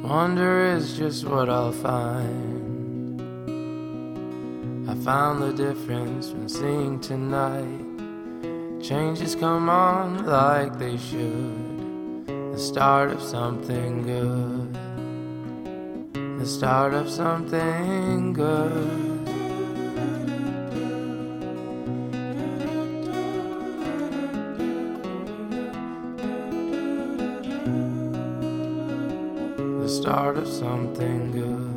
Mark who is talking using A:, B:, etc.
A: Wonder is just what I'll find. I found the difference when seeing tonight. Changes come on like they should. The start of something good. The start of something good. The start of something good.